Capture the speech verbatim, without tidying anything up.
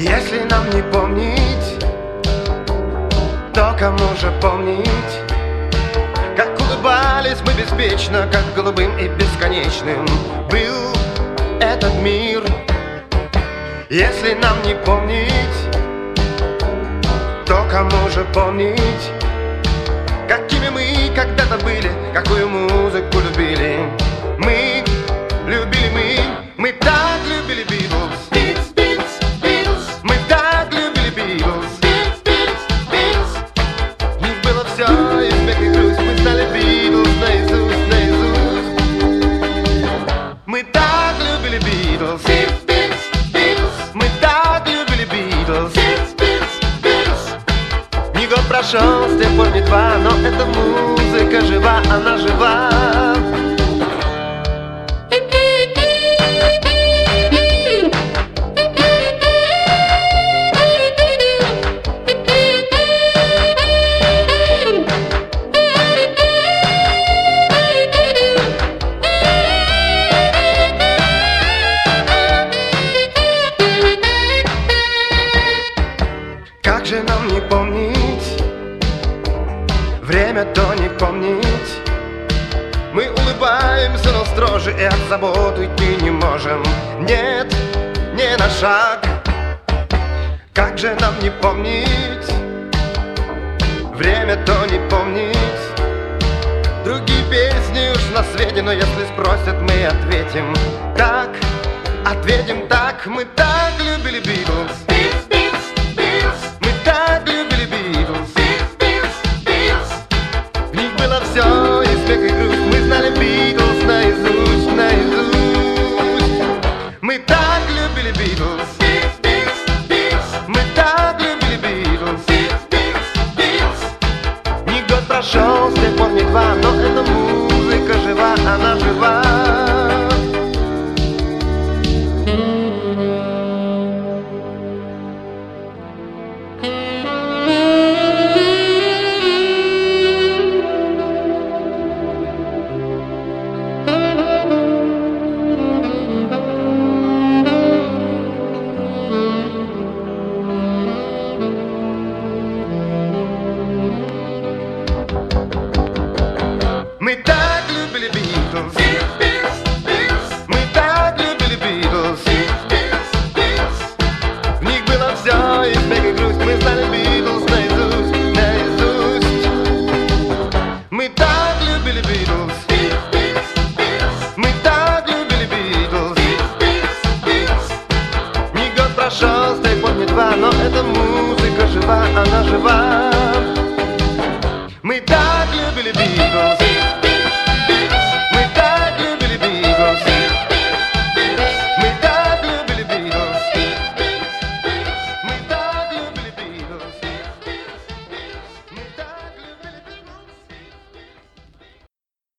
Если нам не помнить, то кому же помнить? Как улыбались мы беспечно, как голубым и бесконечным был этот мир. Если нам не помнить, то кому же помнить? Какими мы когда-то были, какую музыку любили. Мы любили мы, мы так любили Битлз. Мы так любили Битлз. В них было все, и смех, и грусть. Мы знали Битлз наизусть, наизусть. Мы так любили Битлз. Мы так любили Битлз. Не год прошел, с тех пор не два, но эта музыка жива, она жива. Как же нам не помнить, время то не помнить. Мы улыбаемся, но строже, и от забот уйти не можем. Нет, не на шаг. Как же нам не помнить, время то не помнить. Другие песни уж на свете, но если спросят, мы ответим так, ответим так. Мы так любили Битлз. Все, и смех, и грусть. Мы знали Битлз наизусть, наизусть. Мы так любили Битлз. Мы так любили Битлз. Не год прошел, с тех пор не два, но эта музыка жива, она жива. Мы так любили Битлз. Мы так любили Битлз. В них было все, и смех, и грусть. Мы знали Битлз наизусть, наизусть. Мы так любили Битлз. Мы так любили Битлз. Не год прошел, с тех пор не два, но эта музыка жива, она жива. Мы так любили Битлз.